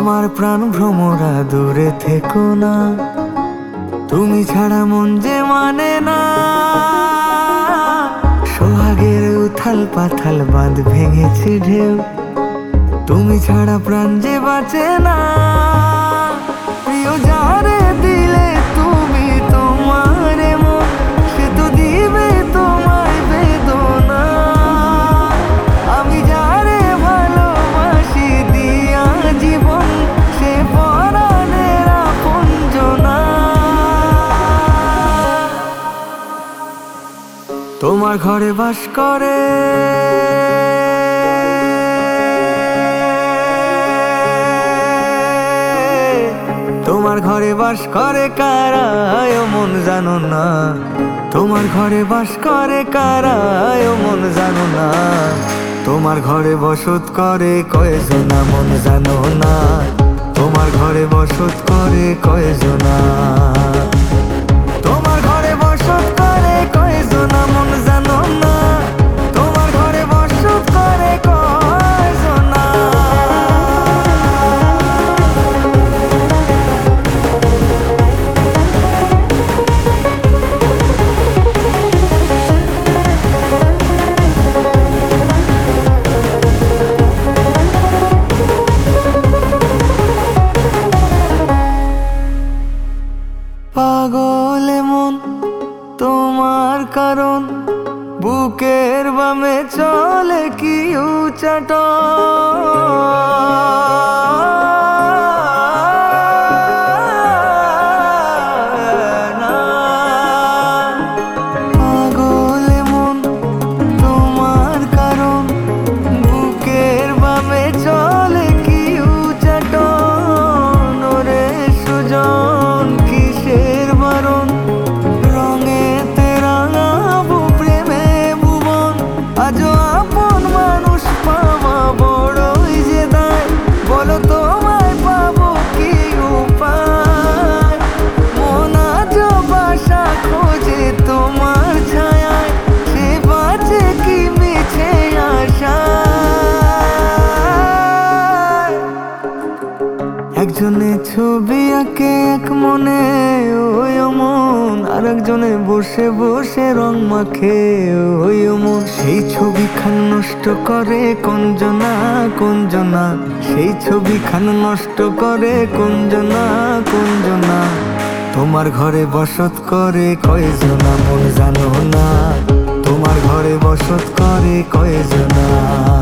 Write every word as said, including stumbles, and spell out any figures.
আমার প্রাণ ভ্রমরা দূরে থেকো না, তুমি ছাড়া মন যে মানে না। সোহাগের উথাল পাথাল বাঁধ ভেঙেছে ঢেউ, তুমি ছাড়া প্রাণ যে বাঁচে না। প্রিয় যারে দিলে তুমি তোমার মন, সে তো দিবে তোমায় বেদনা। আমি যারে ভালোবাসি দিয়া জীবন, সে পরাণের আপনজনা। তোমার ঘরে বাস করে তোমার ঘরে বাস করে কারা ও মন জানো না। তোমার ঘরে বাস করে কারা ও মন জানো না। তোমার ঘরে বসত করে কয়জনা মন জানো না। তোমার ঘরে বসত করে কয়জনা। তোমার ঘরে বসত করে কয়জনা মন জানো না। তোমার ঘরে বসত করে কয়জনা। পাগল মন তোমার কারণ, বুকের বামে চলে কি উচাট। পাগল মন তোমার কারণ, বুকের বামে চলে কি উচাট। ওরে সুজন কিসের বারণ, রঙেতে রাঙাবো প্রেমে ভুবন। আজও আপন মানুষ পাওয়া বড়ই যে দায়, বলো তোমায় পাবো কি উপায়। মন আজও বাসা খোঁজে তোমার ছায়ায়, সে বাঁচে কি মিছে আশায়। একজনে ছবি আঁকে এক মনে ওই মন, আর একজনে বসে বসে রং মাখে ওই মন। সেই ছবি খান নষ্ট করে কোনজনা কোনজনা। সেই ছবি খান নষ্ট করে কোনজনা কোনজনা। তোমার ঘরে বসত করে কয়জনা মন জানো না। তোমার ঘরে বসত করে কয়জনা।